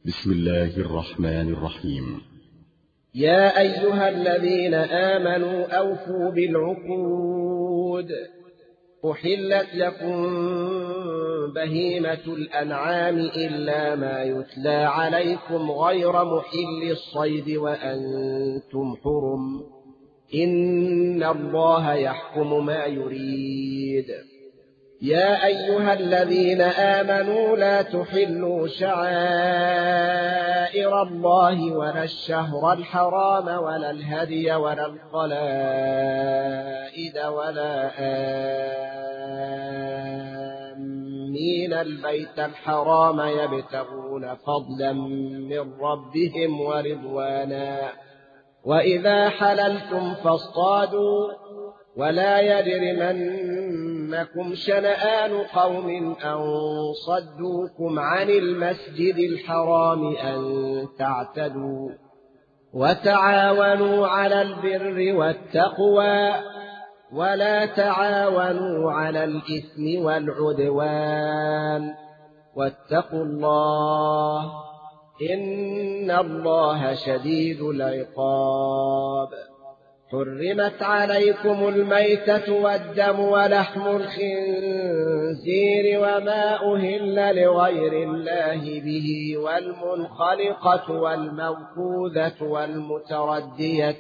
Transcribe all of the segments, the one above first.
بسم الله الرحمن الرحيم. يا أيها الذين آمنوا أوفوا بالعقود. أحلت لكم بهيمة الأنعام إلا ما يتلى عليكم غير محل الصيد وأنتم حرم، إن الله يحكم ما يريد. يا أيها الذين آمنوا لا تحلوا شعائر الله ولا الشهر الحرام ولا الهدي ولا القلائد ولا آمين البيت الحرام يبتغون فضلا من ربهم ورضوانا، وإذا حللتم فاصطادوا، ولا يجرمنكم شنآن قوم أن صدوكم عن المسجد الحرام أن تعتدوا، وتعاونوا على البر والتقوى ولا تعاونوا على الإثم والعدوان، واتقوا الله إن الله شديد العقاب. حرمت عليكم الميتة والدم ولحم الخنزير وما أهل لغير الله به والمنخلقة والموقوذة والمتردية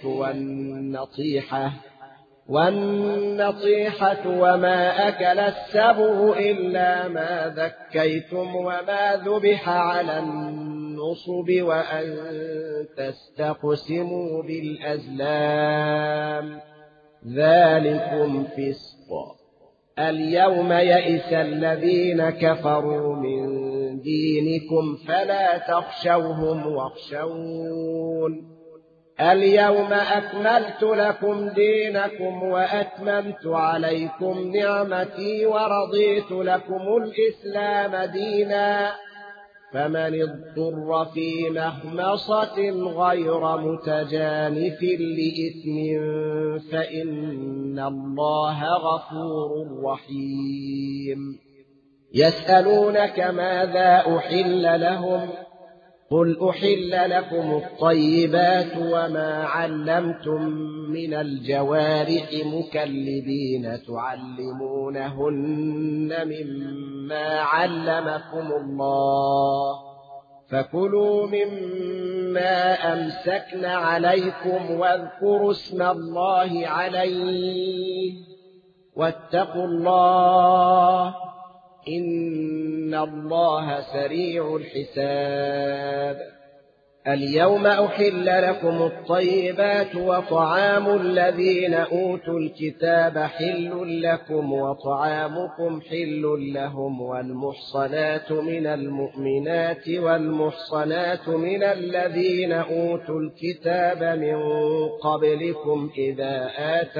والنطيحة وما أكل السبع إلا ما ذكيتم وما ذبح على النصب وأن تستقسموا بالأزلام، ذلكم فسق. اليوم يئس الذين كفروا من دينكم فلا تخشوهم واخشون. اليوم أكملت لكم دينكم وأتممت عليكم نعمتي ورضيت لكم الإسلام دينا، فمن اضطر في مخمصة غير متجانف لإثم فإن الله غفور رحيم. يسألونك ماذا أحل لهم؟ قل أحل لكم الطيبات وما علمتم من الجوارح مكلبين تعلمونهن مما علمكم الله، فكلوا مما أمسكن عليكم واذكروا اسم الله عليه، واتقوا الله إن الله سريع الحساب. اليوم أحل لكم الطيبات وطعام الذين أوتوا الكتاب حل لكم وطعامكم حل لهم، والمحصنات من المؤمنات والمحصنات من الذين أوتوا الكتاب من قبلكم إذا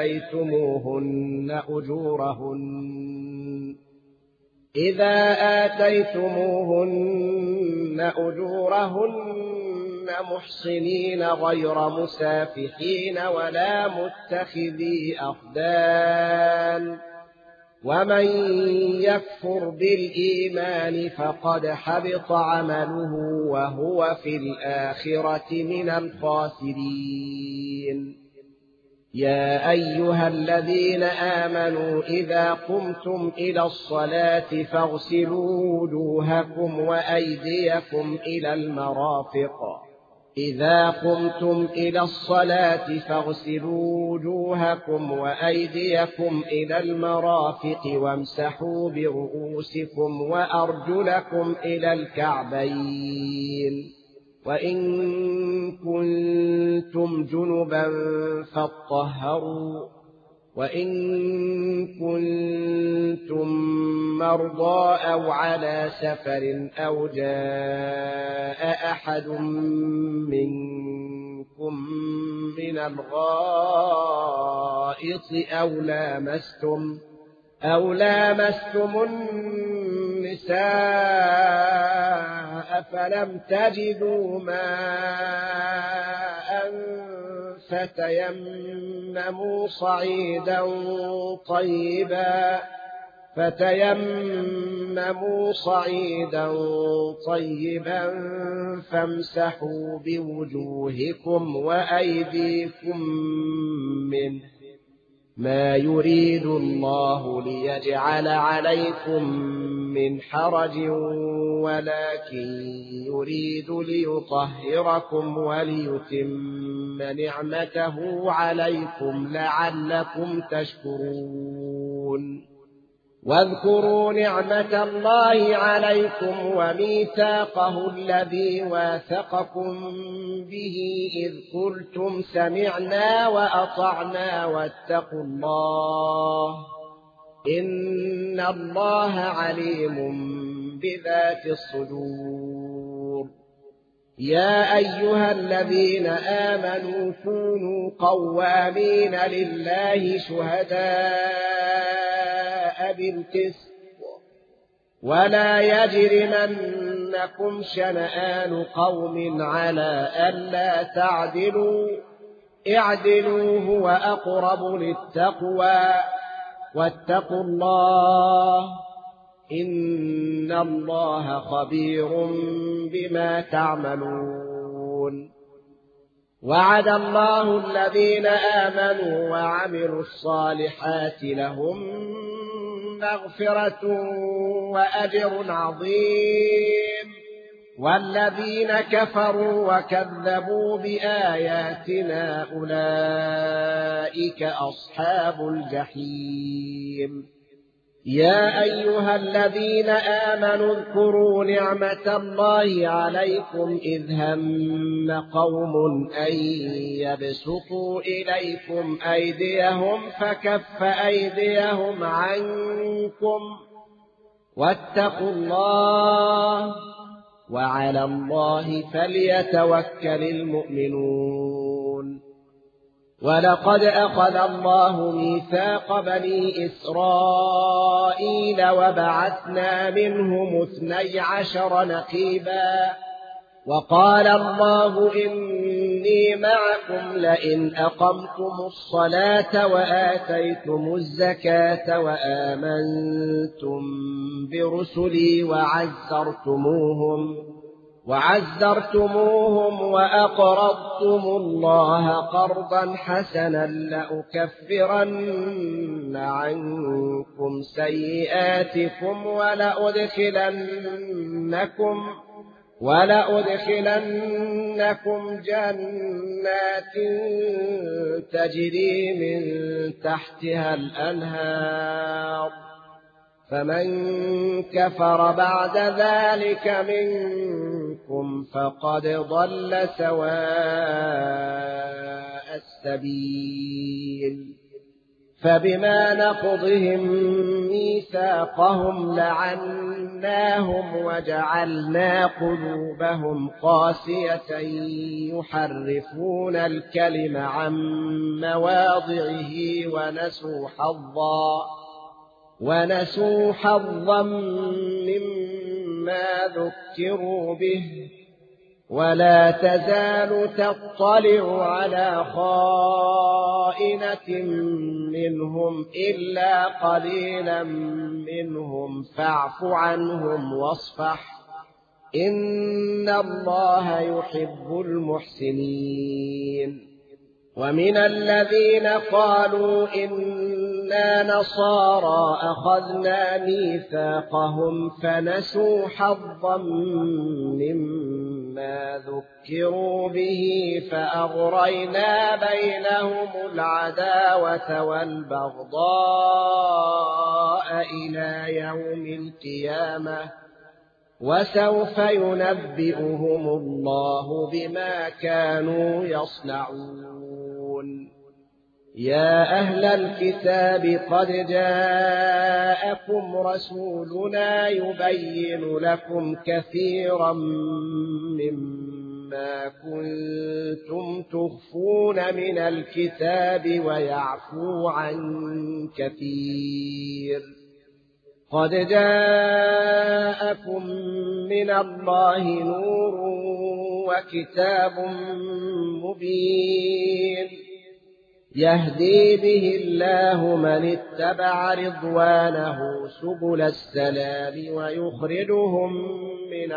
آتيتموهن أجورهن محصنين غير مسافحين ولا متخذي أخدان، ومن يكفر بالإيمان فقد حبط عمله وهو في الآخرة من الخاسرين. يا أيها الذين آمنوا إذا قمتم إلى الصلاة فاغسلوا وجوهكم وأيديكم إلى المرافق وامسحوا برؤوسكم وأرجلكم إلى الكعبين، وإن كنتم جنبا فاطهروا، وإن كنتم مرضى أو على سفر أو جاء أحد منكم من الغائط أو لامستم النساء فلم تجدوا ماء فتيمموا صعيدا طيبا فتيمموا صعيدا طيبا فامسحوا بوجوهكم وأيديكم منه ما يريد الله ليجعل عليكم من حرج ولكن يريد ليطهركم وليتم نعمته عليكم لعلكم تشكرون واذكروا نعمة الله عليكم وميثاقه الذي واثقكم به إذ قلتم سمعنا وأطعنا واتقوا الله إن الله عليم بذات الصدور يا أيها الذين آمنوا كونوا قوامين لله شهداء بالقسط ولا يجرمنكم شنآن قوم على ألا تعدلوا اعدلوا هو أقرب للتقوى واتقوا الله إن الله خبير بما تعملون وعد الله الذين آمنوا وعملوا الصالحات لهم مغفرة وأجر عظيم والذين كفروا وكذبوا بآياتنا أولئك أصحاب الجحيم يا أيها الذين آمنوا اذكروا نعمة الله عليكم إذ هم قوم أن يبسطوا إليكم أيديهم فكف أيديهم عنكم واتقوا الله وعلى الله فليتوكل المؤمنون ولقد أخذ الله ميثاق بني إسرائيل وبعثنا منهم 12 نقيبا وقال الله إني معكم لئن أقمتم الصلاة وآتيتم الزكاة وآمنتم برسلي وعزرتموهم وأقرضتم الله قرضا حسنا لأكفرن عنكم سيئاتكم ولأدخلنكم جنات تجري من تحتها الأنهار فمن كفر بعد ذلك منكم فقد ضل سواء السبيل فبما نقضهم ميثاقهم لعناهم وجعلنا قلوبهم قاسية يحرفون الكلم عن مواضعه ونسوا حظا مما ذكروا به ولا تزال تطلع على خائنة منهم إلا قليلا منهم فاعف عنهم واصفح إن الله يحب المحسنين ومن الذين قالوا إنا نصارى أخذنا ميثاقهم فنسوا حظا مما ذكروا به فأغرينا بينهم العداوة والبغضاء إلى يوم القيامة وسوف ينبئهم الله بما كانوا يصنعون يا أهل الكتاب قد جاءكم رسولنا يبين لكم كثيرا مما كنتم تخفون من الكتاب ويعفو عن كثير قد جاءكم من الله نور وكتاب مبين يهدي به الله من اتبع رضوانه سبل السلام ويخرجهم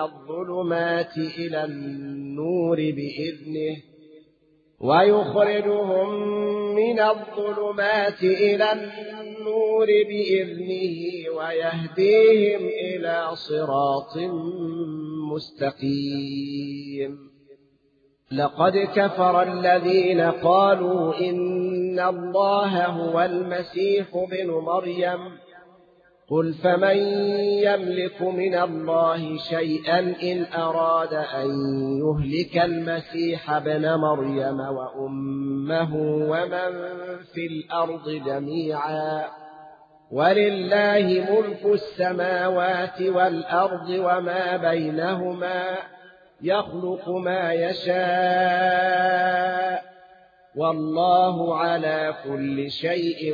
من الظلمات إلى النور بإذنه ويهديهم إلى صراط مستقيم. لقد كفر الذين قالوا إن الله هو المسيح ابن مريم قل فمن يملك من الله شيئا إن أراد أن يهلك المسيح ابن مريم وأمه ومن في الأرض جميعا ولله ملك السماوات والأرض وما بينهما يخلق ما يشاء والله على كل شيء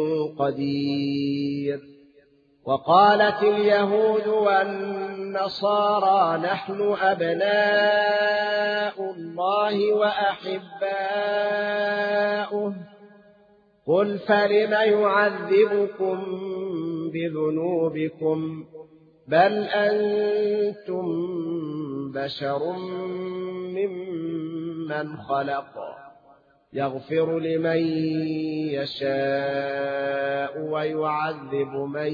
قدير. وقالت اليهود والنصارى نحن أبناء الله وأحباؤه قل فلم يعذبكم بذنوبكم بل أنتم بشر ممن خلق يغفر لمن يشاء ويعذب من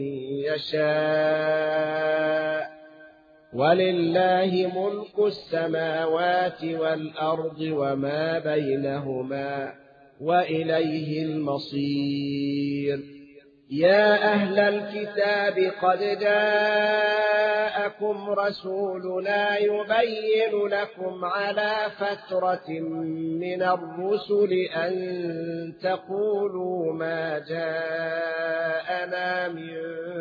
يشاء ولله ملك السماوات والأرض وما بينهما وإليه المصير. يا أهل الكتاب قد جاءكم رسولنا يبين لكم على فترة من الرسل أن تقولوا ما جاءنا من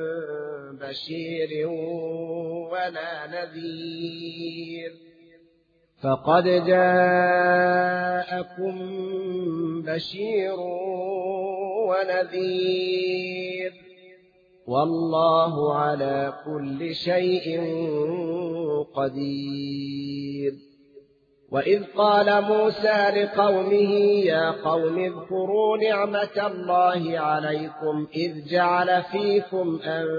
بشير ولا نذير فقد جاءكم بشير ونذير والله على كل شيء قدير. وإذ قال موسى لقومه يا قوم اذكروا نعمة الله عليكم إذ جعل فيكم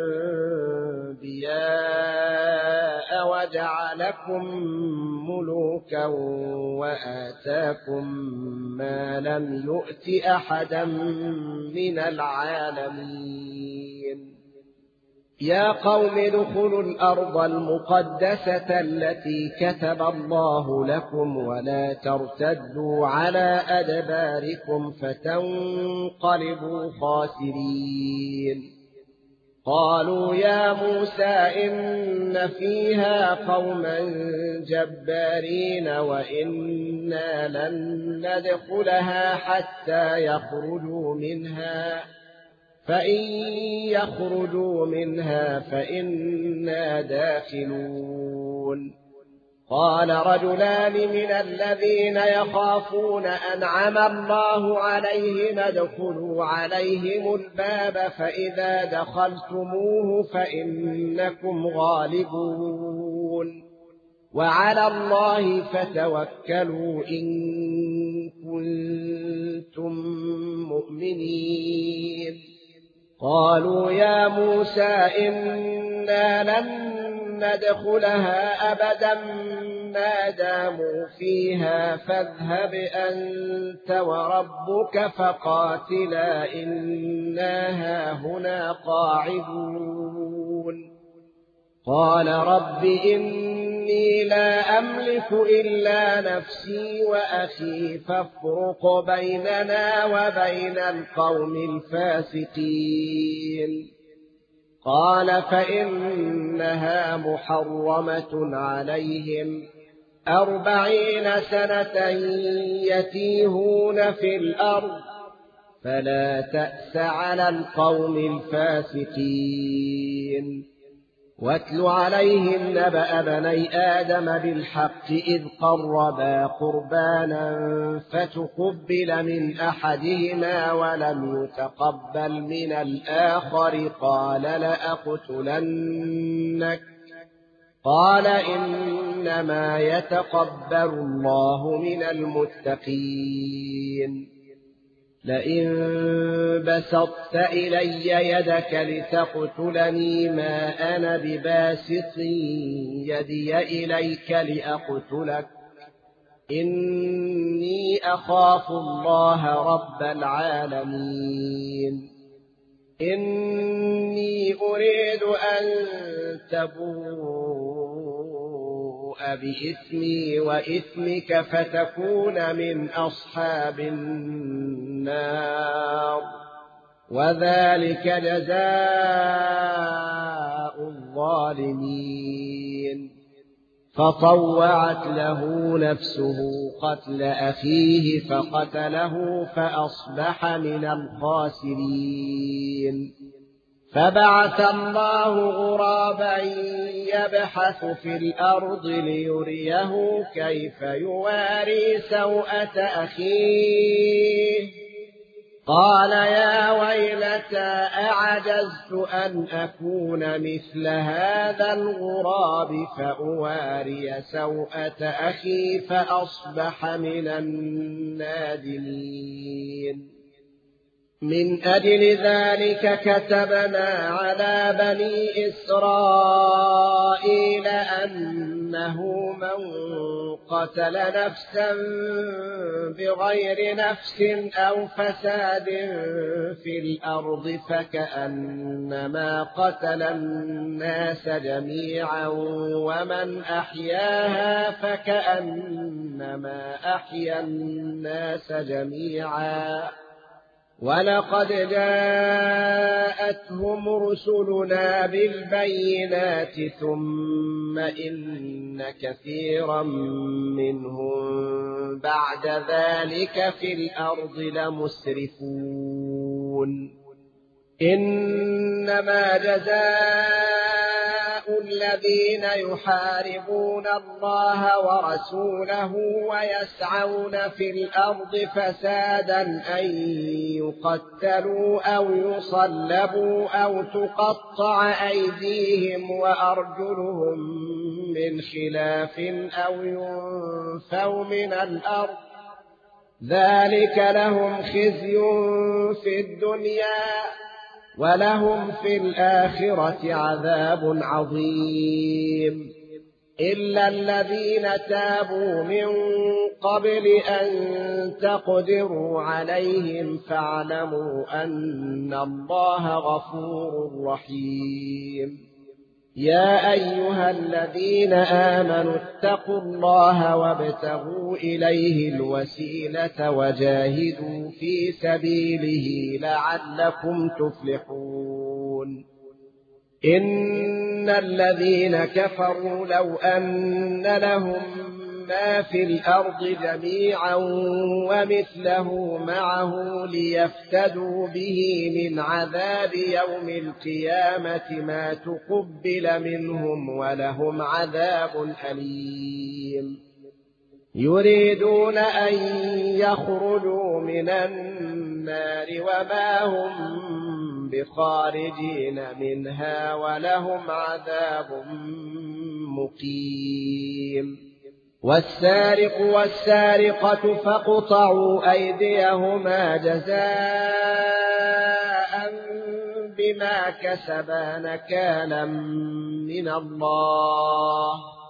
أنبياء وجعلكم ملوكا وآتاكم ما لم يؤت أحدا من العالمين. يا قوم ادخلوا الأرض المقدسة التي كتب الله لكم ولا ترتدوا على أدباركم فتنقلبوا خاسرين. قالوا يا موسى إن فيها قوما جبارين وإنا لن ندخلها حتى يخرجوا منها فإن يخرجوا منها فإنا داخلون. قال رجلان من الذين يخافون أنعم الله عليهم ادخلوا عليهم الباب فإذا دخلتموه فإنكم غالبون وعلى الله فتوكلوا إن كنتم مؤمنين. قالوا يا موسى إنا لن ندخلها أبدا ما داموا فيها فاذهب أنت وربك فقاتلا إنا هاهنا قاعدون. قال رب إني لا أملك إلا نفسي وأخي فافرق بيننا وبين القوم الفاسقين. قال فإنها محرمة عليهم 40 سنة يتيهون في الأرض فلا تأس على القوم الفاسقين. واتل عليهم نبأ بني آدم بالحق إذ قربا قربانا فتقبل من أحدهما ولم يتقبل من الآخر قال لأقتلنك قال إنما يتقبل الله من المتقين. لئن بسطت إلي يدك لتقتلني ما أنا بباسط يدي إليك لأقتلك إني أخاف الله رب العالمين إني أريد أن تبوء بإثمي وإثمك فتكون من أصحاب النار وذلك جزاء الظالمين فطوعت له نفسه قتل أخيه فقتله فأصبح من الخاسرين فبعث الله غرابا يبحث في الأرض ليريه كيف يواري سوءة أخيه قال يا ويلتى أعجزت أن أكون مثل هذا الغراب فأواري سوءة أخي فأصبح من النادمين من أجل ذلك كتبنا على بني إسرائيل أنه من قتل نفسا بغير نفس أو فساد في الأرض فكأنما قتل الناس جميعا ومن أحياها فكأنما أحيا الناس جميعا ولقد جاءتهم رسلنا بالبينات ثم إن كثيرا منهم بعد ذلك في الأرض لمسرفون إنما جزاء الذين يحاربون الله ورسوله ويسعون في الأرض فسادا أن يقتلوا أو يصلبوا أو تقطع أيديهم وأرجلهم من خلاف أو ينفوا من الأرض ذلك لهم خزي في الدنيا ولهم في الآخرة عذاب عظيم إلا الذين تابوا من قبل أن تقدروا عليهم فاعلموا أن الله غفور رحيم يا أيها الذين آمنوا اتقوا الله وابتغوا إليه الوسيلة وجاهدوا في سبيله لعلكم تفلحون إن الذين كفروا لو أن لهم ما في الأرض جميعا ومثله معه ليفتدوا به من عذاب يوم القيامة ما تقبل منهم ولهم عذاب أليم يريدون أن يخرجوا من النار وما هم بخارجين منها ولهم عذاب مقيم والسارق والسارقة فاقطعوا أيديهما جزاء بما كسبا نكالا من الله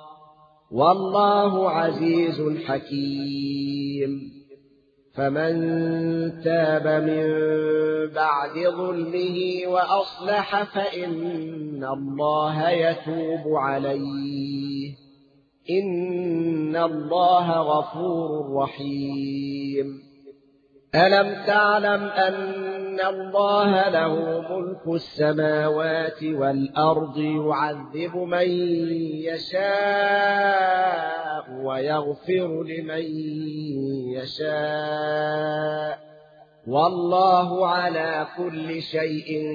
والله عزيز حكيم فمن تاب من بعد ظلمه وأصلح فإن الله يتوب عليه إن الله غفور رحيم ألم تعلم أن الله له ملك السماوات والأرض يعذب من يشاء ويغفر لمن يشاء والله على كل شيء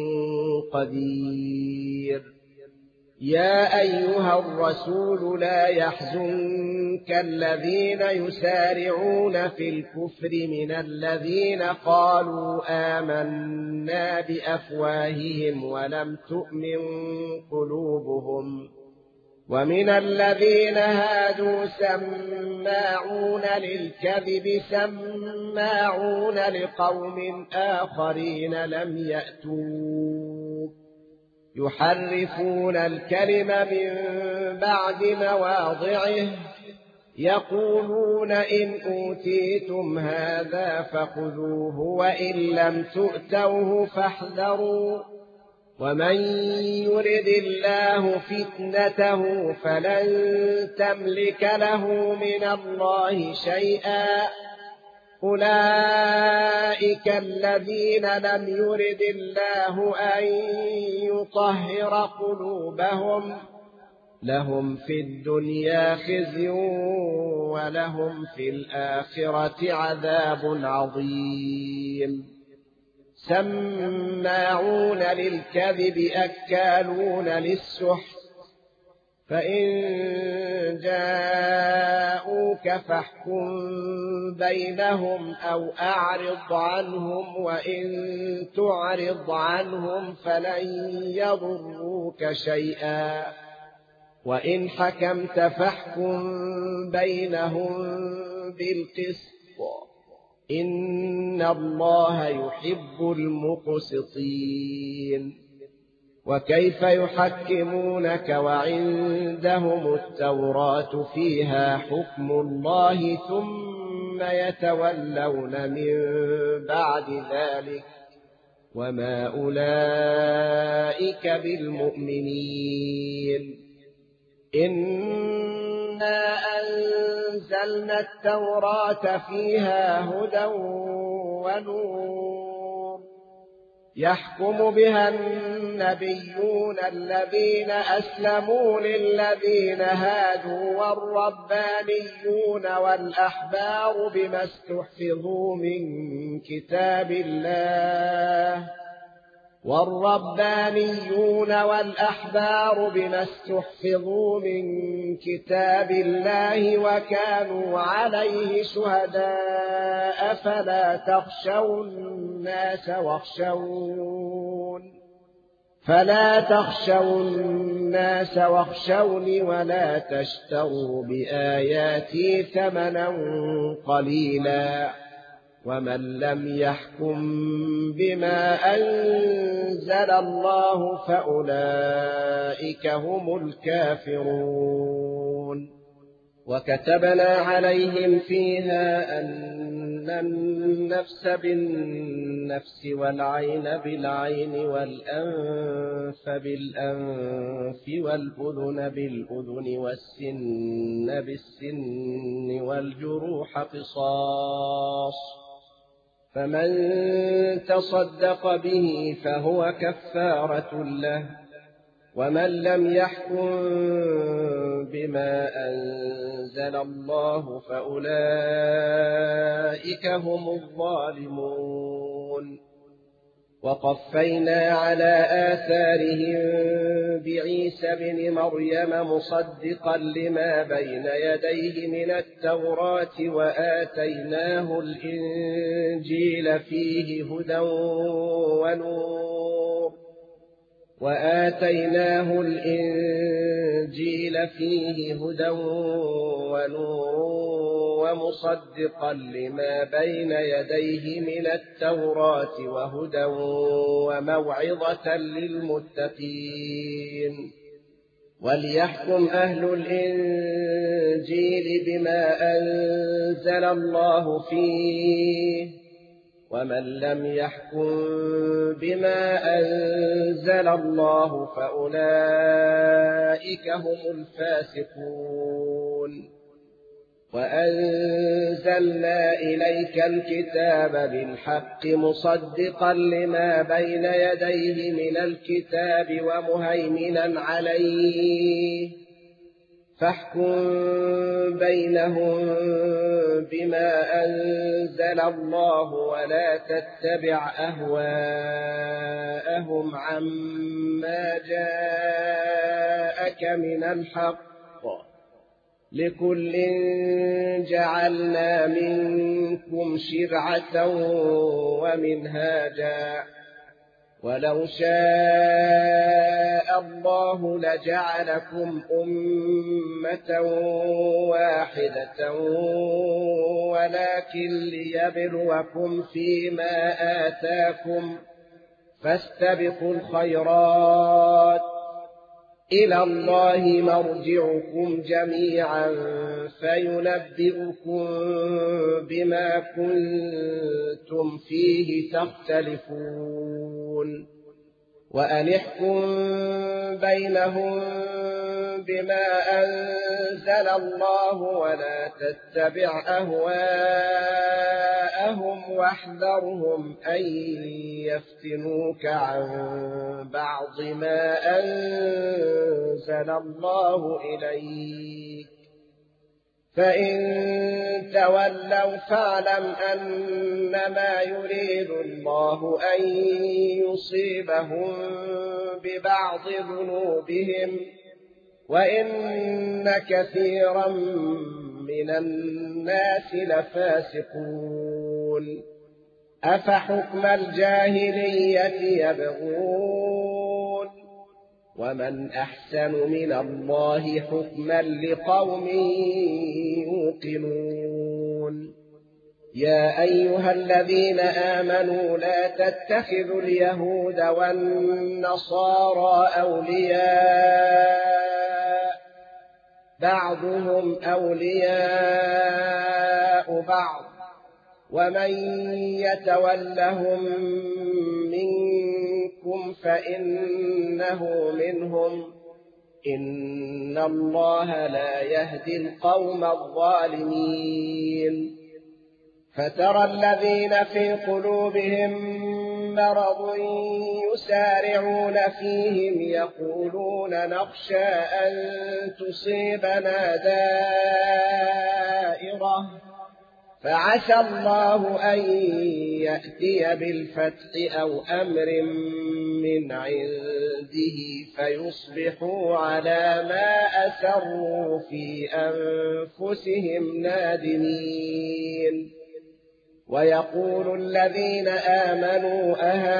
قدير يا أيها الرسول لا يحزنك الذين يسارعون في الكفر من الذين قالوا آمنا بأفواههم ولم تؤمن قلوبهم ومن الذين هادوا سماعون للكذب سماعون لقوم آخرين لم يأتوا يحرفون الكلم من بعد مواضعه يقولون إن أوتيتم هذا فخذوه وإن لم تؤتوه فاحذروا ومن يرد الله فتنته فلن تملك له من الله شيئا أولئك الذين لم يرد الله أن يطهر قلوبهم لهم في الدنيا خزي ولهم في الآخرة عذاب عظيم سماعون للكذب أكالون للسحت فإن جاءوك فاحكم بينهم أو أعرض عنهم وإن تعرض عنهم فلن يضروك شيئا وإن حكمت فاحكم بينهم بالقسط إن الله يحب المقسطين وكيف يحكمونك وعندهم التوراة فيها حكم الله ثم يتولون من بعد ذلك وما أولئك بالمؤمنين إنا أنزلنا التوراة فيها هدى ونور يحكم بها النبيون الذين أسلموا للذين هادوا والربانيون والأحبار بما استحفظوا من كتاب الله وكانوا عليه شهداء فلا تخشوا الناس واخشوني ولا تشتروا بآياتي ثمنا قليلا ومن لم يحكم بما أنزل الله فأولئك هم الكافرون وكتبنا عليهم فيها أن النفس بالنفس والعين بالعين والأنف بالأنف والأذن بالأذن والسن بالسن والجروح قصاص فمن تصدق به فهو كفارة له ومن لم يحكم بما أنزل الله فأولئك هم الظالمون وقفينا على آثارهم بعيسى بن مريم مصدقا لما بين يديه من التوراة وآتيناه الإنجيل فيه هدى ونور ومصدقا لما بين يديه من التوراة وهدى وموعظة للمتقين وليحكم أهل الإنجيل بما أنزل الله فيه ومن لم يحكم بما أنزل الله فأولئك هم الفاسقون وأنزلنا إليك الكتاب بالحق مصدقا لما بين يديه من الكتاب ومهيمنا عليه فاحكم بينهم بما أنزل الله ولا تتبع أهواءهم عما جاءك من الحق لكل جعلنا منكم شرعة ومنهاجا ولو شاء الله لجعلكم أمة واحدة ولكن ليبلوكم فيما آتاكم فاستبقوا الخيرات إلى الله مرجعكم جميعا فينبئكم بما كنتم فيه تختلفون وأن احكم بينهم بما أنزل الله ولا تتبع أهواءهم واحذرهم أن يفتنوك عن بعض ما أنزل الله إليك فإن تولوا فاعلم أنما يريد الله أن يصيبهم ببعض ذنوبهم وإن كثيرا من الناس لفاسقون أفحكم الجاهلية يبغون ومن أحسن من الله حكما لقوم يوقنون يا أيها الذين آمنوا لا تتخذوا اليهود والنصارى أولياء بعضهم أولياء بعض ومن يتولهم منكم فإنه منهم إن الله لا يهدي القوم الظالمين فترى الذين في قلوبهم مرض يسارعون فيهم يقولون نخشى أن تصيبنا دائرة فعسى الله أن يأتي بالفتح أو أمر من عنده فيصبحوا على ما أسروا في أنفسهم نادمين ويقول الذين آمنوا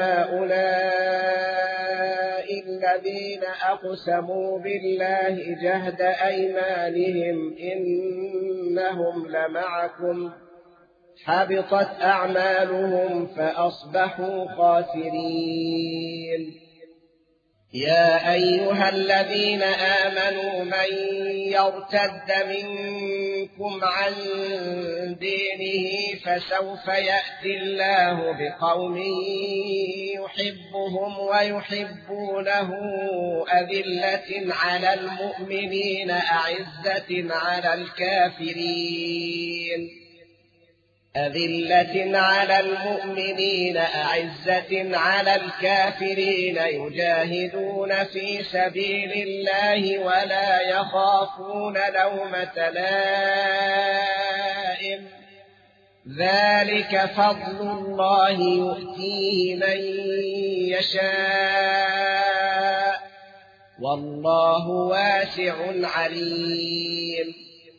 أهؤلاء الذين أقسموا بالله جهد أيمانهم إنهم لمعكم حبطت أعمالهم فأصبحوا خاسرين يا أيها الذين آمنوا من يرتد منكم عن دينه فسوف يأتي الله بقوم يحبهم ويحبونه أذلة على المؤمنين أعزة على المؤمنين أعزة على الكافرين يجاهدون في سبيل الله ولا يخافون لومة لائم ذلك فضل الله يؤتيه من يشاء والله واسع عليم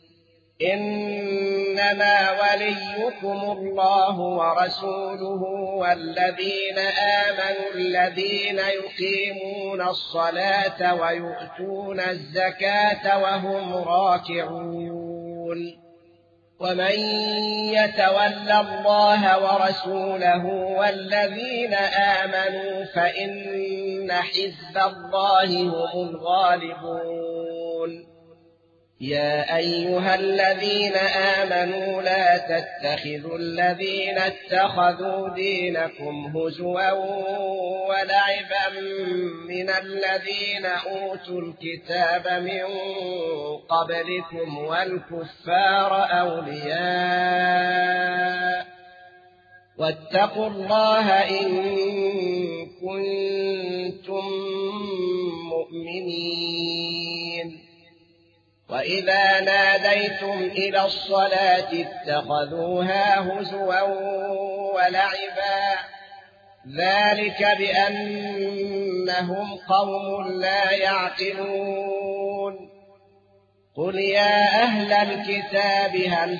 إنما وليكم الله ورسوله والذين آمنوا الذين يقيمون الصلاة ويؤتون الزكاة وهم راكعون ومن يتول الله ورسوله والذين آمنوا فإن حزب الله هم الغالبون يا أيها الذين آمنوا لا تتخذوا الذين اتخذوا دينكم هزوا ولعبا من الذين أوتوا الكتاب من قبلكم والكفار أولياء واتقوا الله إن كنتم مؤمنين وإذا ناديتم إلى الصلاة اتخذوها هزوا ولعبا ذلك بأنهم قوم لا يعقلون قل يا أهل الكتاب هل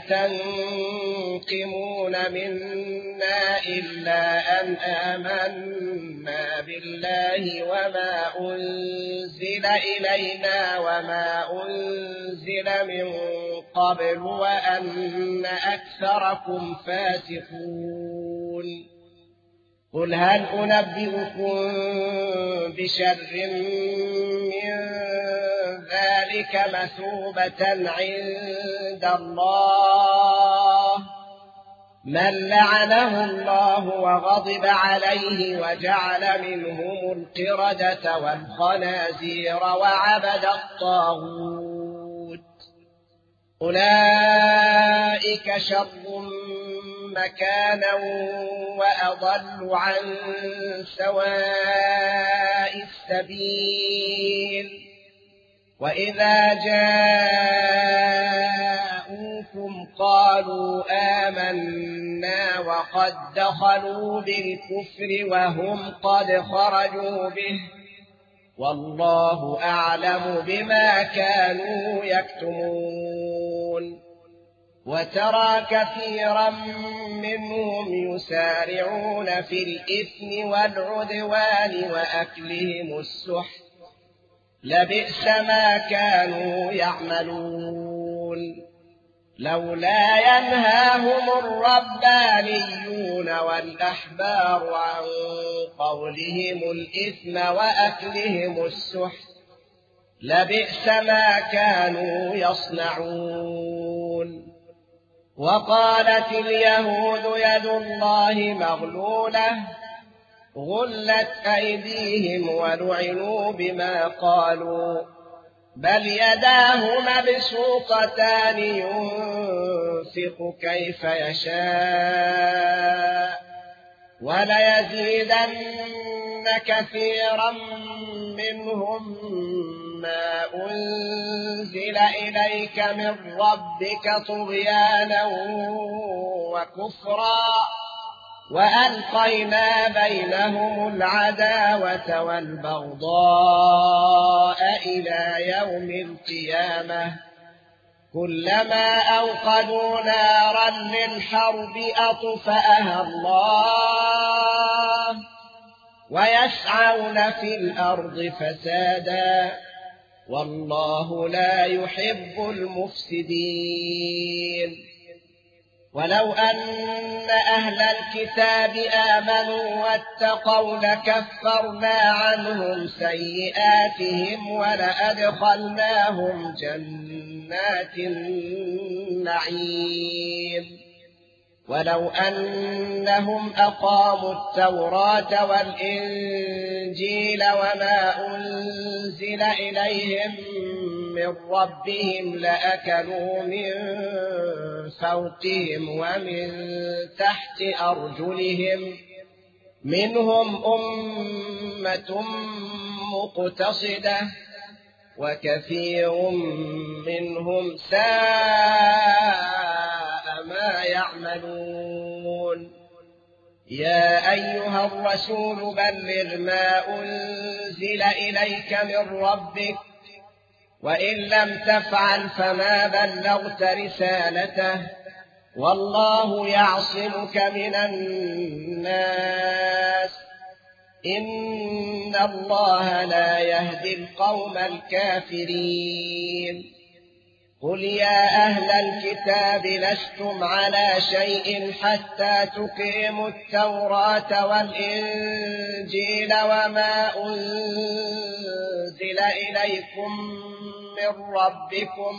تنقمون منا إلا أن آمنا بالله وما أنزل إلينا وما أنزل من قبل وأن أكثركم فاسقون قل هل أنبئكم بشر من ذلك مثوبة عند الله من لعنه الله وغضب عليه وجعل منهم القردة والخنازير وعبد الطاغوت أولئك شر مكانا وأضل عن سواء السبيل وإذا جاءوكم قالوا آمنا وقد دخلوا بالكفر وهم قد خرجوا به والله أعلم بما كانوا يكتمون وترى كثيرا منهم يسارعون في الإثم والعدوان وأكلهم السحت لبئس ما كانوا يعملون لولا ينهاهم الربانيون والأحبار عن قولهم الإثم وأكلهم السحت لبئس ما كانوا يصنعون وقالت اليهود يد الله مغلولة غلت أيديهم ولعنوا بما قالوا بل يداه مبسوطتان ينفق كيف يشاء وليزيدن كثيرا منهم ما أنزل إليك من ربك طغيانا وكفرا وألقينا بينهم العداوة والبغضاء إلى يوم القيامة كلما أوقدوا نارا للحرب أطفأها الله ويسعون في الأرض فسادا والله لا يحب المفسدين ولو أن أهل الكتاب آمنوا واتقوا لكفرنا عنهم سيئاتهم ولأدخلناهم جنات النعيم ولو أنهم أقاموا التوراة والإنجيل وما أنزل إليهم من ربهم لأكلوا من فوقهم ومن تحت أرجلهم منهم أمة مقتصدة وكثير منهم ساء ما يعملون يا أيها الرسول بلغ ما أنزل إليك من ربك وإن لم تفعل فما بلغت رسالته والله يعصمك من الناس إن الله لا يهدي القوم الكافرين قل يا أهل الكتاب لستم على شيء حتى تقيموا التوراة والإنجيل وما أنزل إليكم من ربكم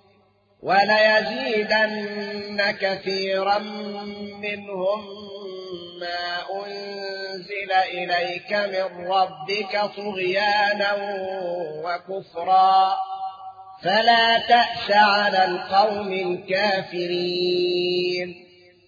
وليزيدن كثيرا منهم ما أنزل إليك من ربك طغيانا وكفرا فلا تأس على القوم الكافرين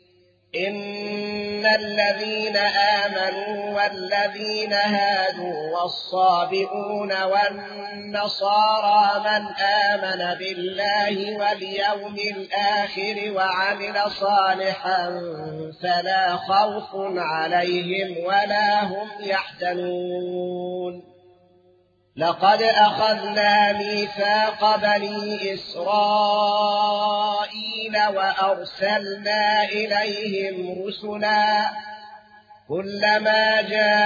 إن الذين آمنوا والذين هادوا والصابئون والنصارى من آمن بالله واليوم الآخر وعمل صالحا فلا خوف عليهم ولا هم يحزنون لقد أخذنا ميثاق بني إسرائيل وأرسلنا إليهم رسلا كلما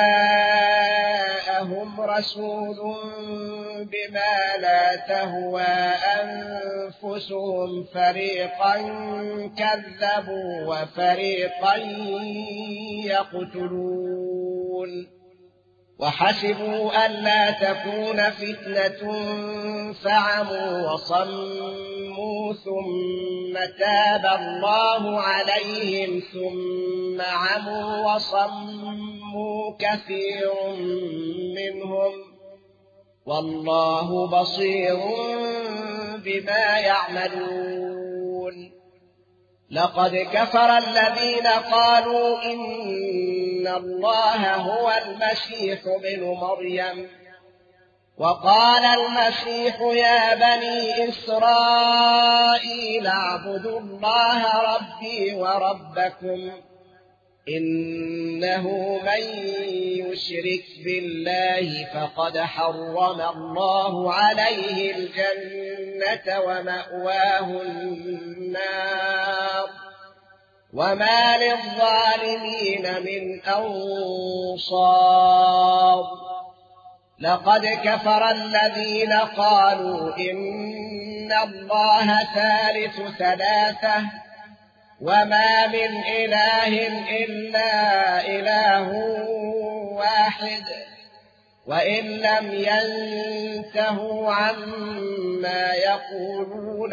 جاءهم رسول بما لا تهوى أنفسهم فريقا كذبوا وفريقا يقتلون وحسبوا ألا تكون فتنة فعموا وصموا ثم تاب الله عليهم ثم عموا وصموا كثير منهم والله بصير بما يعملون لقد كفر الذين قالوا إن الله هو المسيح ابن مريم وقال المسيح يا بني إسرائيل اعبدوا الله ربي وربكم إنه من يشرك بالله فقد حرم الله عليه الجنة ومأواه النار وما للظالمين من أنصار لقد كفر الذين قالوا إن الله ثالث ثلاثة وما من إله إلا إله واحد وإن لم ينتهوا عما يقولون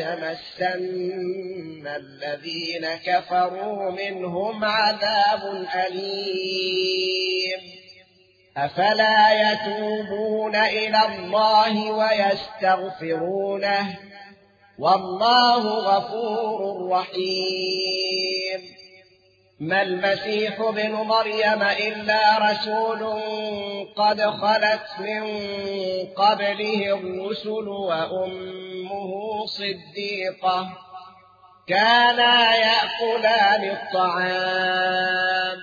ليمسن الذين كفروا منهم عذاب أليم أفلا يتوبون إلى الله ويستغفرونه والله غفور رحيم ما المسيح ابن مريم إلا رسول قد خلت من قبله الرسل وأمه صديقة كانا يأكلان الطعام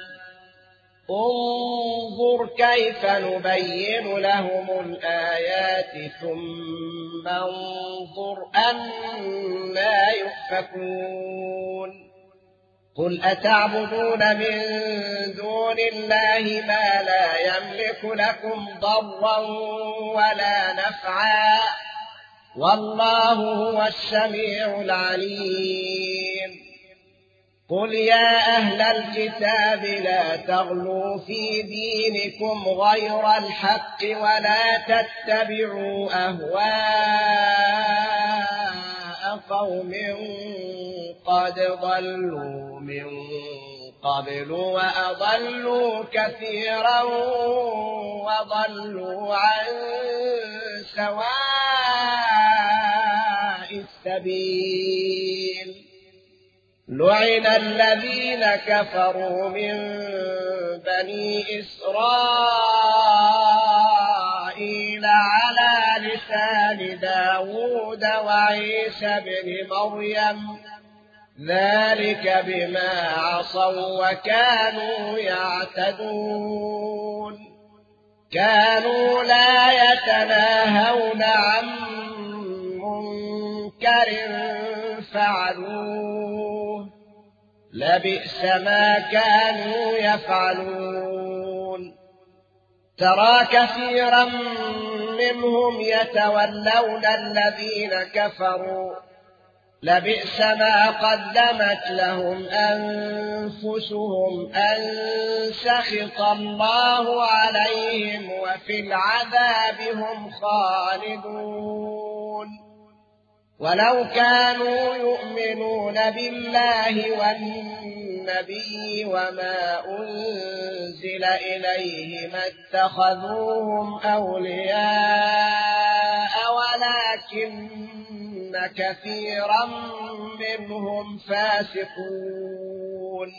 انظر كيف نبين لهم الآيات ثم انظر أنا يؤفكون قل أتعبدون من دون الله ما لا يملك لكم ضرا ولا نفعا والله هو السميع العليم قل يا أهل الكتاب لا تغلوا في دينكم غير الحق ولا تتبعوا أهواء قوم قد ضلوا من قبل وأضلوا كثيرا وضلوا عن سواء السبيل لعن الذين كفروا من بني إسرائيل على لسان داود وعيسى بن مريم ذلك بما عصوا وكانوا يعتدون كانوا لا يتناهون عن منكر فعلوه لبئس ما كانوا يفعلون ترى كثيرا منهم يتولون الذين كفروا لبئس ما قدمت لهم أنفسهم أن سخط الله عليهم وفي العذاب هم خالدون ولو كانوا يؤمنون بالله والنبي وما أنزل إليه ما اتخذوهم أولياء ولكن كثيرا منهم فاسقون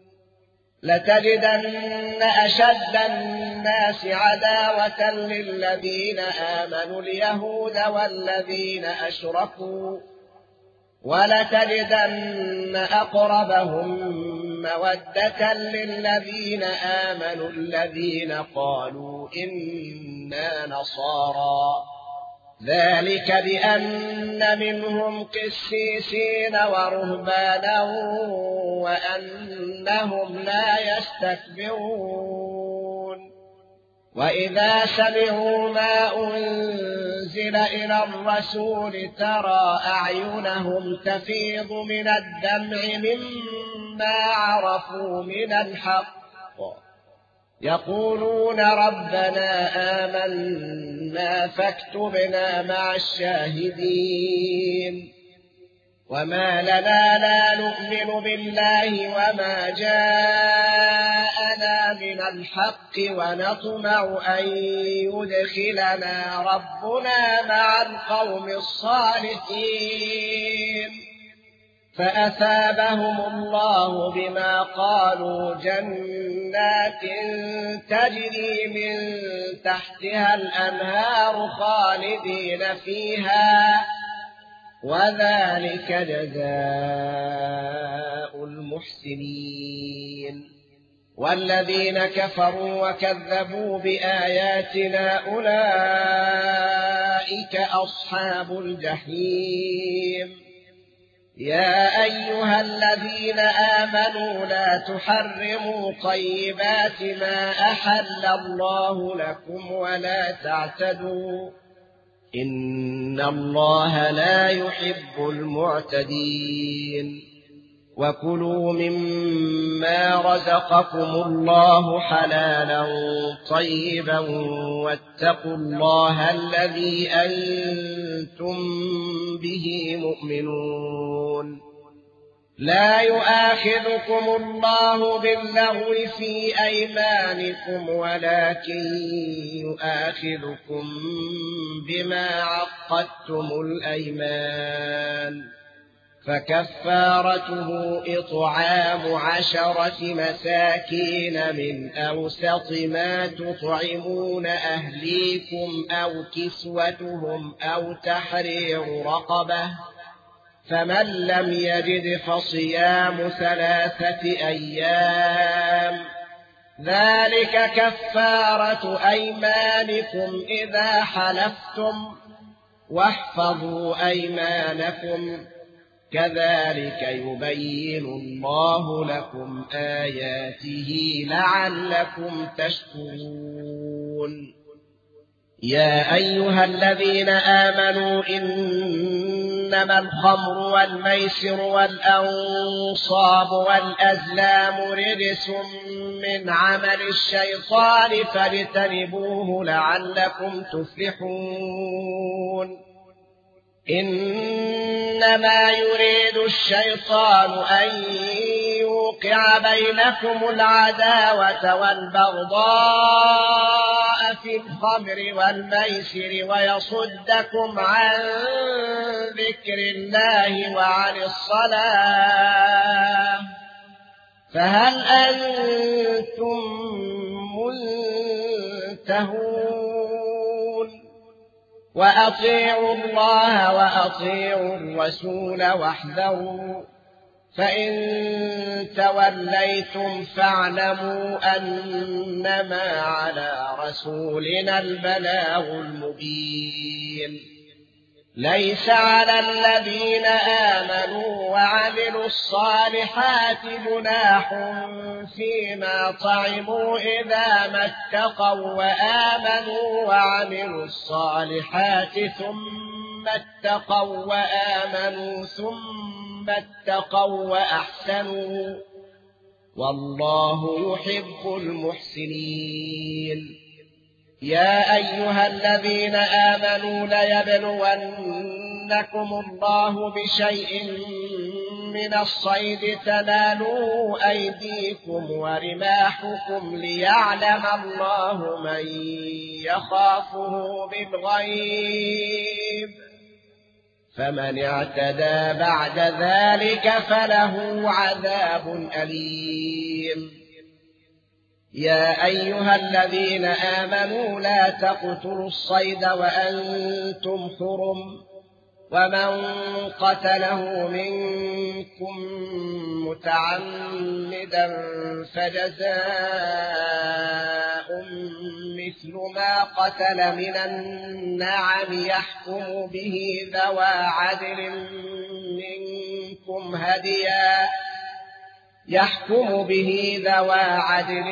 لتجدن أشد الناس عداوة للذين آمنوا اليهود والذين أشركوا ولتجدن أقربهم مودة للذين آمنوا الذين قالوا إنا نصارى ذلك بأن منهم قسيسين ورهبانا وأنهم لا يستكبرون وإذا سمعوا ما أنزل إلى الرسول ترى أعينهم تفيض من الدمع مما عرفوا من الحق يقولون ربنا آمنا فاكتبنا مع الشاهدين وما لنا لا نؤمن بالله وما جاءنا من الحق ونطمع أن يدخلنا ربنا مع القوم الصالحين فأثابهم الله بما قالوا جنات تجري من تحتها الأنهار خالدين فيها وذلك جزاء المحسنين والذين كفروا وكذبوا بآياتنا أولئك أصحاب الجحيم يا أيها الذين آمنوا لا تحرموا طيبات ما أحل الله لكم ولا تعتدوا إن الله لا يحب المعتدين وكلوا مما رزقكم الله حلالا طيبا واتقوا الله الذي أنتم به مؤمنون لا يؤاخذكم الله باللغو في أيمانكم ولكن يؤاخذكم بما عقدتم الأيمان فكفارته إطعام 10 مساكين من أوسط ما تطعمون أهليكم أو كسوتهم أو تحرير رقبة فمن لم يجد فصيام 3 أيام ذلك كفارة أيمانكم إذا حلفتم واحفظوا أيمانكم كذلك يبين الله لكم آياته لعلكم تشكرون يا أيها الذين آمنوا إنما الخمر والميسر والأنصاب والأزلام رجس من عمل الشيطان فاجتنبوه لعلكم تفلحون إنما يريد الشيطان أن يوقع بينكم العداوة والبغضاء في الخمر والميسر ويصدكم عن ذكر الله وعن الصلاة فهل أنتم منتهون وأطيعوا الله وأطيعوا الرسول واحذروا فإن توليتم فاعلموا أنما على رسولنا البلاغ المبين ليس على الذين آمنوا وعملوا الصالحات جناح فيما طعموا إذا ما اتقوا وآمنوا وعملوا الصالحات ثم اتقوا وآمنوا ثم اتقوا وأحسنوا والله يحب المحسنين يا أيها الذين آمنوا ليبلونكم الله بشيء من الصيد تنالوا أيديكم ورماحكم ليعلم الله من يخافه بالغيب فمن اعتدى بعد ذلك فله عذاب أليم يا أيها الذين آمنوا لا تقتلوا الصيد وأنتم حرم ومن قتله منكم متعمدا فجزاء مثل ما قتل من النعم يحكم به ذوى عدل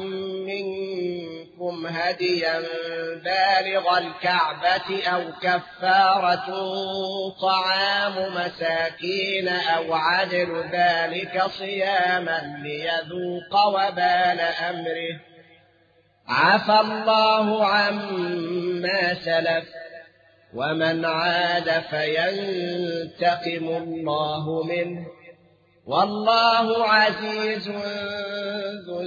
منكم هديا بالغ الكعبة أو كفارة طعام مساكين أو عدل ذلك صياما ليذوق وبال أمره عفى الله عما سلف ومن عاد فينتقم الله منه والله عزيز ذو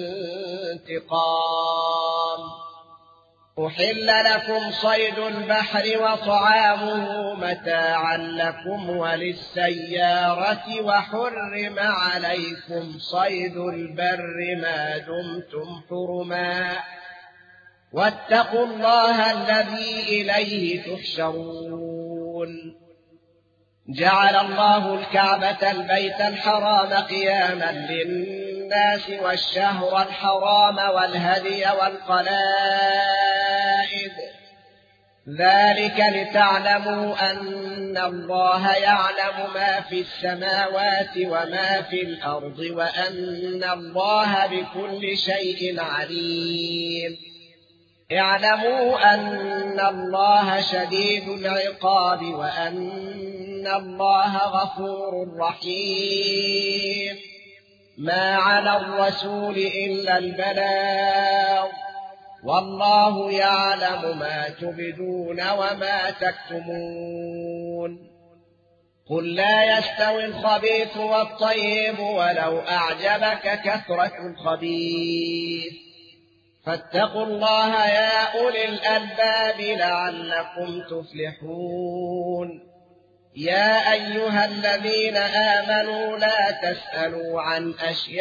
انتقام. أحل لكم صيد البحر وطعامه متاعا لكم وللسيارة وحرم عليكم صيد البر ما دمتم حرما واتقوا الله الذي إليه تحشرون. جعل الله الكعبة البيت الحرام قياما للناس والشهر الحرام والهدي والقلائد ذلك لتعلموا أن الله يعلم ما في السماوات وما في الأرض وأن الله بكل شيء عليم. اعلموا أن الله شديد العقاب وأن الله غفور رحيم. ما على الرسول إلا البلاغ والله يعلم ما تبدون وما تكتمون. قل لا يستوي الخبيث والطيب ولو أعجبك كثرة الخبيث فاتقوا الله يا أولي الألباب لعلكم تفلحون. يا أيها الذين آمنوا لا تسألوا عن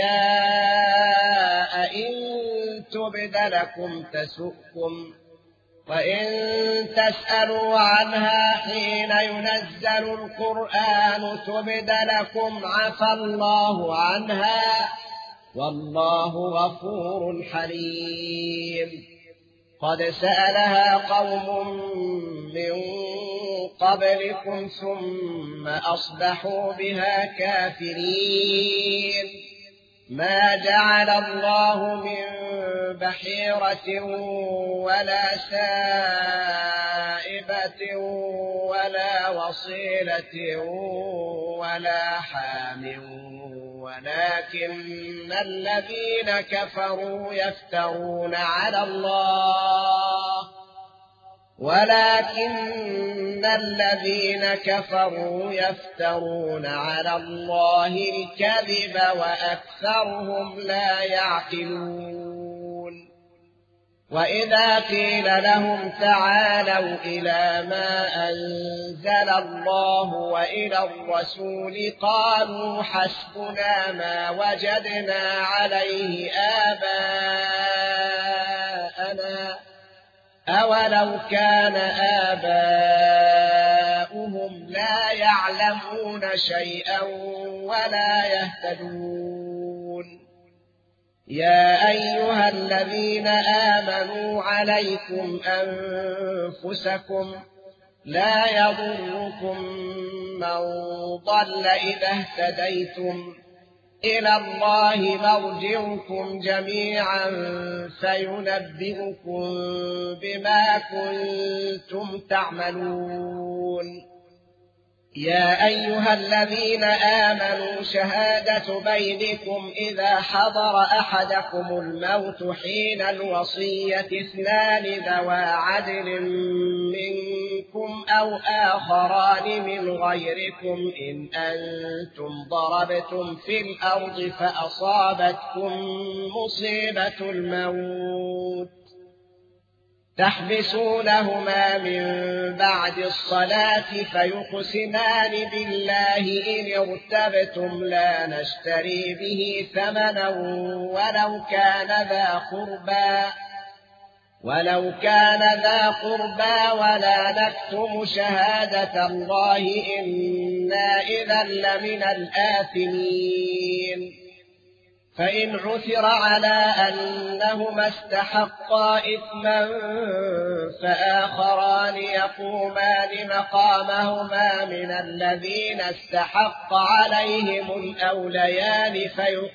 أشياء إن تبد لكم تسؤكم وإن تسألوا عنها حين ينزل القرآن تبد لكم عفى الله عنها والله غفور حليم. قد سألها قوم من قبلكم ثم أصبحوا بها كافرين. ما جعل الله من بحيرة ولا سائبة ولا وصيلة ولا حام ولكن الذين كفروا يفترون على الله الكذب وأكثرهم لا يعقلون. وإذا قيل لهم تعالوا إلى ما أنزل الله وإلى الرسول قالوا حسبنا ما وجدنا عليه آباءنا أولو كان آباؤهم لا يعلمون شيئا ولا يهتدون. يا أيها الذين آمنوا عليكم أنفسكم لا يضركم من ضل إذا اهتديتم إلى الله مرجعكم جميعا فينبئكم بما كنتم تعملون. يا أيها الذين آمنوا شهادة بينكم إذا حضر أحدكم الموت حين الوصية اثنان ذوى عدل منكم أو آخران من غيركم إن أنتم ضربتم في الأرض فأصابتكم مصيبة الموت تحبسونهما من بعد الصلاة فيقسمان بالله إن ارتبتم لا نشتري به ثمنا ولو كان ذا قربى ولو كان ذا قربى ولا نكتم شهادة الله إنا إذا لمن الآثمين فإن عثر على أنهما استحقا إثما فآخران يقومان مقامهما من الذين استحق عليهم الأوليان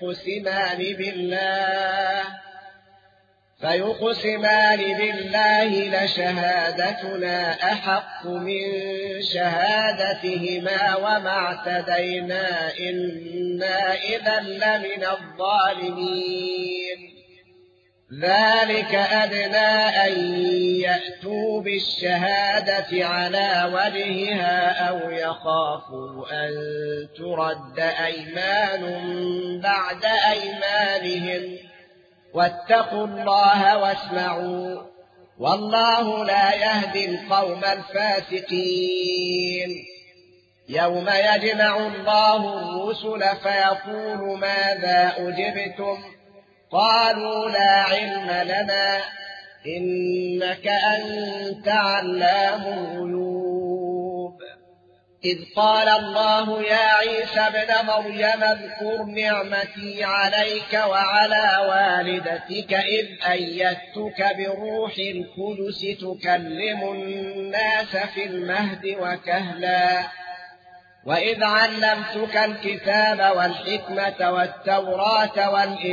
فيقسمان بالله لشهادتنا أحق من شهادتهما وما اعتدينا إنا إذا لمن الظالمين ذلك أدنى أن يأتوا بالشهادة على وجهها أو يخافوا أن ترد أيمان بعد أيمانهم واتقوا الله واسمعوا والله لا يهدي القوم الفاسقين يوم يجمع الله الرسل فيقول ماذا أجبتم قالوا لا علم لنا إنك أنت علام الغيوب إذ قال الله يا عيسى ابن مريم اذكر نعمتي عليك وعلى والدتك إذ أيدتك بروح القدس تكلم الناس في المهد وكهلا وإذ علمتك الكتاب والحكمة والتوراة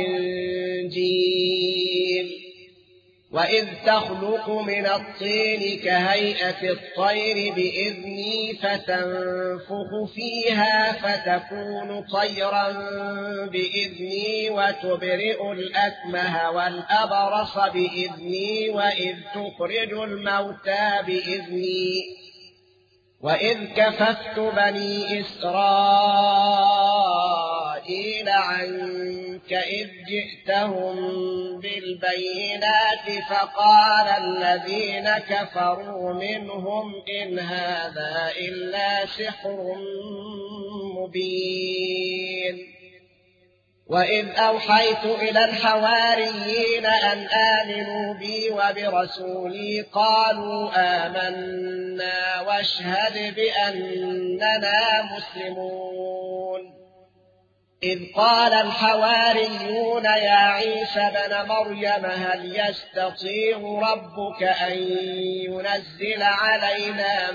والإنجيل وإذ تخلق من الطين كهيئة الطير بإذني فتنفخ فيها فتكون طيرا بإذني وتبرئ الأكمه والأبرص بإذني وإذ تخرج الموتى بإذني وإذ كففت بني إسرائيل عنك إذ جئتهم بالبينات فقال الذين كفروا منهم إن هذا إلا سحر مبين وإذ أوحيت إلى الحواريين أن آمنوا بي وبرسولي قالوا آمنا واشهد بأننا مسلمون إذ قال الحواريون يا عيسى ابن مريم هل يستطيع ربك أن ينزل علينا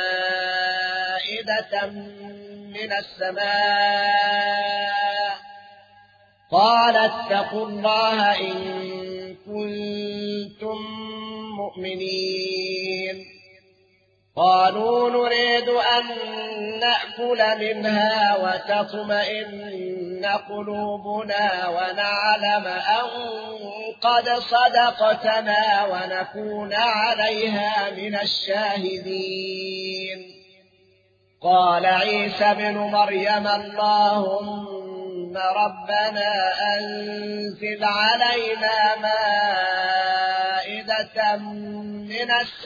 مائدة من السماء قال اتقوا الله إن كنتم مؤمنين قالوا نريد أن نأكل منها وتطمئن قلوبنا ونعلم أن قد صدقتنا ونكون عليها من الشاهدين قال عيسى ابن مريم اللهم ربنا أنزل علينا مائدة من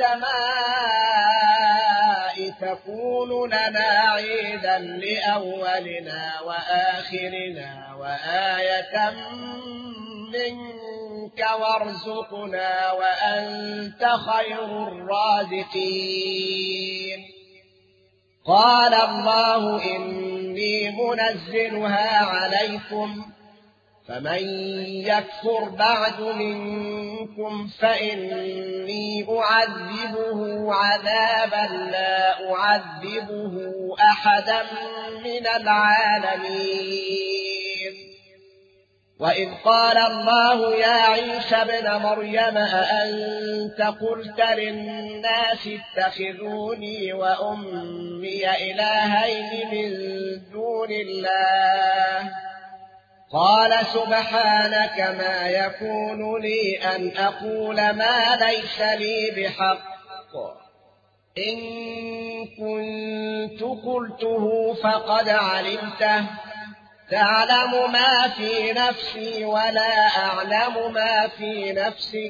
السماء تكون لنا عيدا لأولنا وآخرنا وآية منك وارزقنا وأنت خير الرازقين قال الله إني منزلها عليكم فمن يكفر بعد منكم فإني أعذبه عذابا لا أعذبه أحدا من العالمين وإذ قال الله يا عيسى ابن مريم أأنت قلت للناس اتخذوني وأمي إلهين من دون الله قال سبحانك ما يكون لي أن أقول ما ليس لي بحق إن كنت قلته فقد علمته تعلم ما في نفسي ولا أعلم ما في نفسك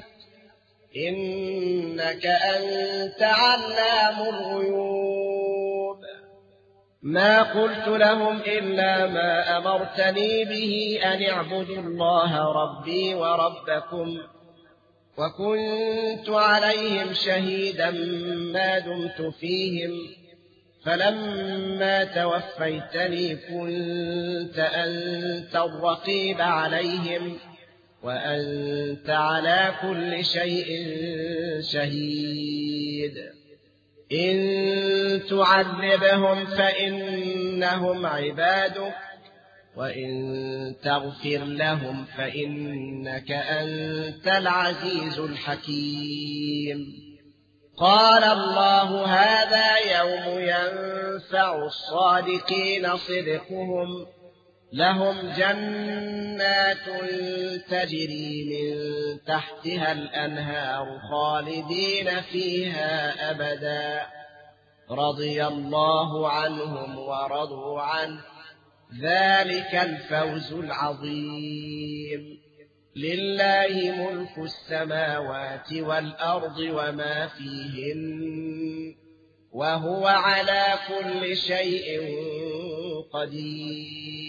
إنك أنت علام الغيوب ما قلت لهم إلا ما أمرتني به أن اعبدوا الله ربي وربكم وكنت عليهم شهيدا ما دمت فيهم فلما توفيتني كنت أنت الرقيب عليهم وأنت على كل شيء شهيد إن تعذبهم فإنهم عبادك وإن تغفر لهم فإنك أنت العزيز الحكيم قال الله هذا يوم ينفع الصادقين صدقهم لهم جنات تجري من تحتها الأنهار خالدين فيها أبدا رضي الله عنهم ورضوا عنه ذلك الفوز العظيم لله ملك السماوات والأرض وما فيهن وهو على كل شيء قدير